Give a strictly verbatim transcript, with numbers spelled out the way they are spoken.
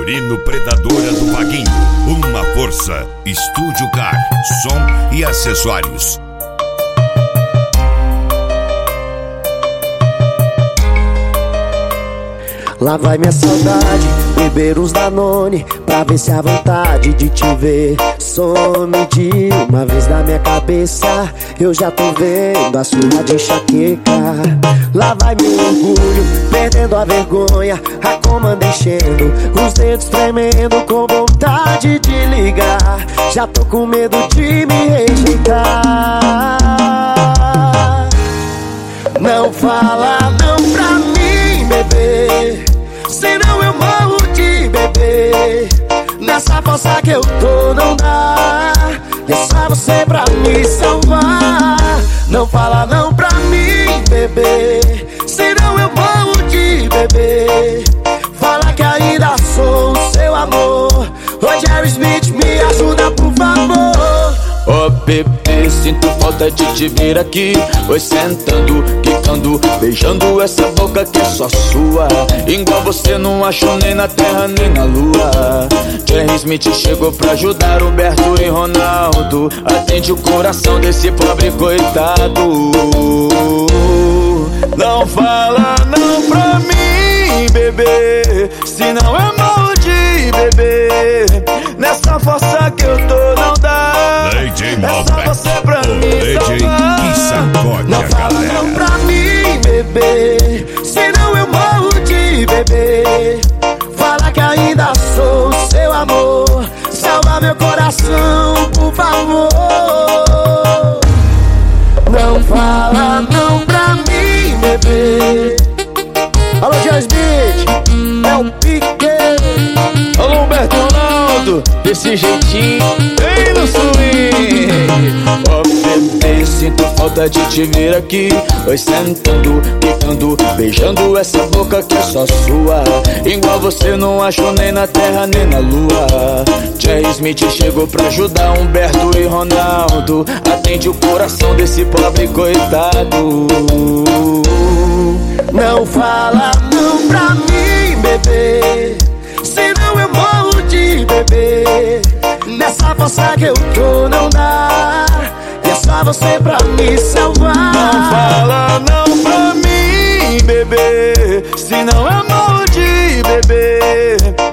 Vitorino Predadora do Vaguinho. Uma força. Estúdio Car, som e acessórios. Lá vai minha saudade, beber uns Danone, pra ver se a vontade de te ver some de uma vez na minha cabeça. Eu já tô vendo a sua de enxaqueca. Lá vai meu orgulho, perdendo a vergonha, a comanda enchendo, os dedos tremendo com vontade de ligar. Já tô com medo de me rejeitar. Não fala não pra mim, bebê, senão eu morro de beber. Nessa força que eu tô não dá, é só você pra me salvar. Não fala não pra mim, bebê, senão eu morro de beber. Fala que ainda sou o seu amor. Ô Jerry Smith, me ajuda por favor. Ô oh, bebê, sinto falta de te ver aqui. Oi, sentando, quicando, beijando essa boca que é só sua. Igual você não acho nem na terra nem na lua. Jerry Smith chegou pra ajudar Humberto e Ronaldo. Atende o coração desse pobre coitado. Não fala não pra mim, bebê, senão eu morro de beber. Nessa força que eu tô não dá, D J é só você pra o mim D J salvar. que sacode Não a fala galera. não pra mim, bebê, senão eu morro de beber. Fala que ainda sou o seu amor. Salva meu coração, por favor. Não fala não pra mim, bebê. Alô, Jerry Smith, é o Pique. Alô, Humberto e Ronaldo, desse jeitinho, bem no swing. Ó oh, bebê, sinto falta de te ver aqui. Oi, sentando, quicando, beijando essa boca que é só sua. Igual você não acho nem na terra nem na lua. Jerry Smith chegou pra ajudar Humberto e Ronaldo. Atende o coração desse pobre coitado. Não fala não pra mim, bebê, senão eu morro de beber. Nessa força que eu tô não dá, é só você pra me salvar. Não fala não pra mim, bebê, senão eu morro de beber.